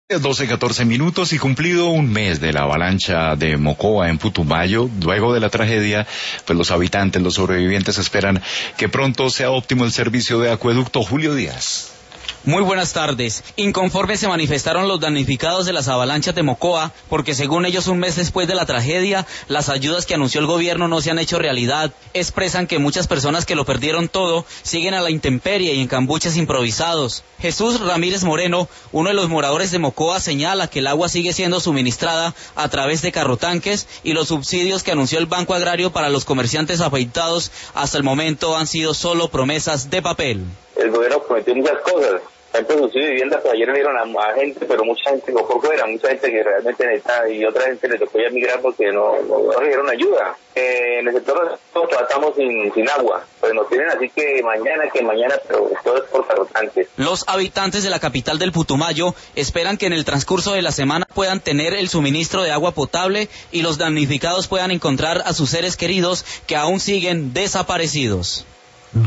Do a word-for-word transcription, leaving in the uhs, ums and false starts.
doce, catorce minutos y cumplido un mes de la avalancha de Mocoa en Putumayo, luego de la tragedia, pues los habitantes, los sobrevivientes esperan que pronto sea óptimo el servicio de acueducto. Julio Díaz. Muy buenas tardes. Inconformes se manifestaron los damnificados de las avalanchas de Mocoa, porque según ellos un mes después de la tragedia, las ayudas que anunció el gobierno no se han hecho realidad. Expresan que muchas personas que lo perdieron todo siguen a la intemperie y en cambuches improvisados. Jesús Ramírez Moreno, uno de los moradores de Mocoa, señala que el agua sigue siendo suministrada a través de carrotanques y los subsidios que anunció el Banco Agrario para los comerciantes afectados hasta el momento han sido solo promesas de papel. El gobierno prometió muchas cosas, tanto subsidio de vivienda, que ayer dieron a, a gente, pero mucha gente no por fuera, mucha gente que realmente necesita, y otra gente le tocó ya migrar porque no, no, no recibieron ayuda. Eh, en el sector nosotros estamos sin, sin agua, pues nos tienen así que mañana, que mañana, pero todo es por carrotanques. Los habitantes de la capital del Putumayo esperan que en el transcurso de la semana puedan tener el suministro de agua potable y los damnificados puedan encontrar a sus seres queridos que aún siguen desaparecidos.